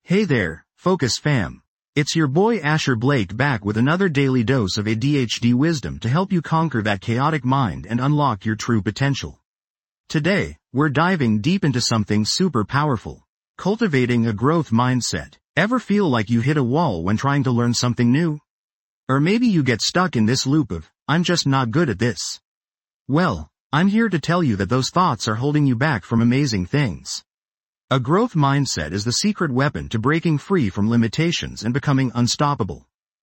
Hey there, Focus fam. It's your boy Asher Blake back with another daily dose of ADHD wisdom to help you conquer that chaotic mind and unlock your true potential. Today, we're diving deep into something super powerful. Cultivating a growth mindset. Ever feel like you hit a wall when trying to learn something new? Or maybe you get stuck in this loop of, I'm just not good at this. Well, I'm here to tell you that those thoughts are holding you back from amazing things. A growth mindset is the secret weapon to breaking free from limitations and becoming unstoppable.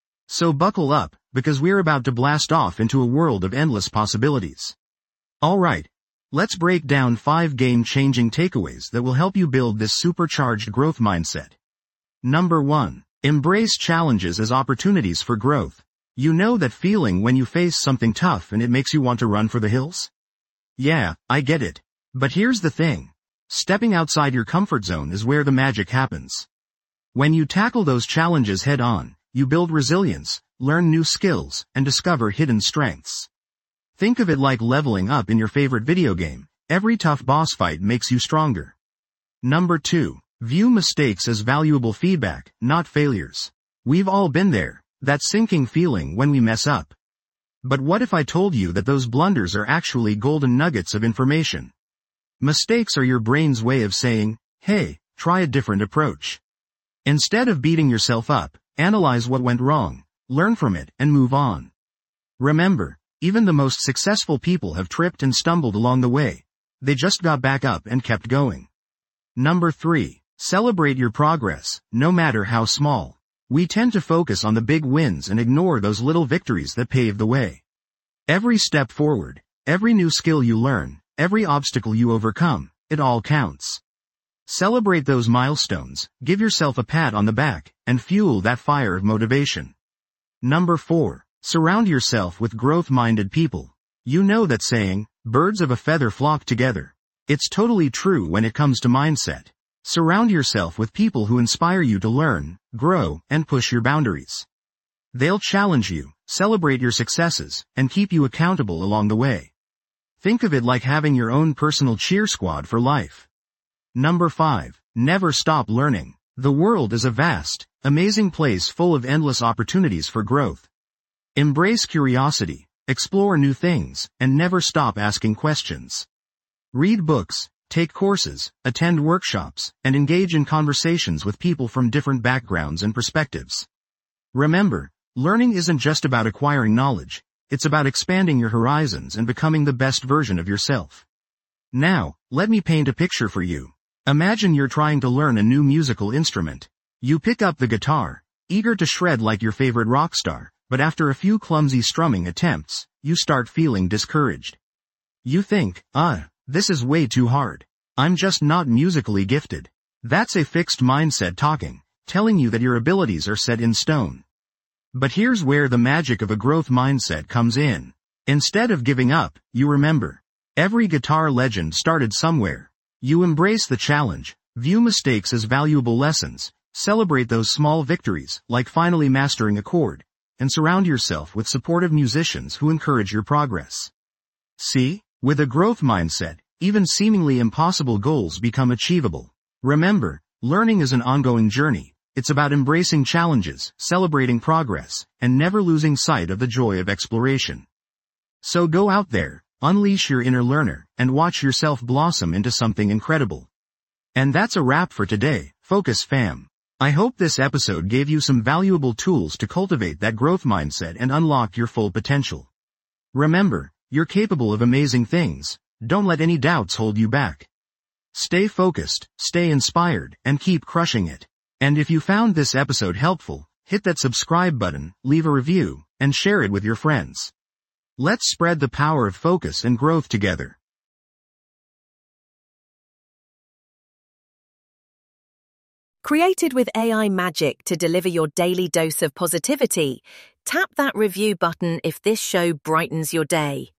So buckle up, because we're about to blast off into a world of endless possibilities. Alright, let's break down 5 game-changing takeaways that will help you build this supercharged growth mindset. Number 1. Embrace challenges as opportunities for growth. You know that feeling when you face something tough and it makes you want to run for the hills? Yeah, I get it. But here's the thing. Stepping outside your comfort zone is where the magic happens. When you tackle those challenges head-on, you build resilience, learn new skills, and discover hidden strengths. Think of it like leveling up in your favorite video game. Every tough boss fight makes you stronger. Number 2. View mistakes as valuable feedback, not failures. We've all been there, that sinking feeling when we mess up. But what if I told you that those blunders are actually golden nuggets of information? Mistakes are your brain's way of saying, hey, try a different approach. Instead of beating yourself up, analyze what went wrong, learn from it, and move on. Remember, even the most successful people have tripped and stumbled along the way. They just got back up and kept going. Number 3. Celebrate your progress, no matter how small. We tend to focus on the big wins and ignore those little victories that pave the way. Every step forward, every new skill you learn, every obstacle you overcome, it all counts. Celebrate those milestones, give yourself a pat on the back, and fuel that fire of motivation. Number 4. Surround yourself with growth-minded people. You know that saying, birds of a feather flock together. It's totally true when it comes to mindset. Surround yourself with people who inspire you to learn, grow, and push your boundaries. They'll challenge you, celebrate your successes, and keep you accountable along the way. Think of it like having your own personal cheer squad for life. Number 5. Never stop learning. The world is a vast, amazing place full of endless opportunities for growth. Embrace curiosity, explore new things, and never stop asking questions. Read books, take courses, attend workshops, and engage in conversations with people from different backgrounds and perspectives. Remember, learning isn't just about acquiring knowledge. It's about expanding your horizons and becoming the best version of yourself. Now, let me paint a picture for you. Imagine you're trying to learn a new musical instrument. You pick up the guitar, eager to shred like your favorite rock star, but after a few clumsy strumming attempts, you start feeling discouraged. You think, this is way too hard. I'm just not musically gifted. That's a fixed mindset talking, telling you that your abilities are set in stone. But here's where the magic of a growth mindset comes in. Instead of giving up, you remember. Every guitar legend started somewhere. You embrace the challenge, view mistakes as valuable lessons, celebrate those small victories, like finally mastering a chord, and surround yourself with supportive musicians who encourage your progress. See, with a growth mindset, even seemingly impossible goals become achievable. Remember, learning is an ongoing journey. It's about embracing challenges, celebrating progress, and never losing sight of the joy of exploration. So go out there, unleash your inner learner, and watch yourself blossom into something incredible. And that's a wrap for today, Focus fam. I hope this episode gave you some valuable tools to cultivate that growth mindset and unlock your full potential. Remember, you're capable of amazing things. Don't let any doubts hold you back. Stay focused, stay inspired, and keep crushing it. And if you found this episode helpful, hit that subscribe button, leave a review, and share it with your friends. Let's spread the power of focus and growth together. Created with AI magic to deliver your daily dose of positivity, tap that review button if this show brightens your day.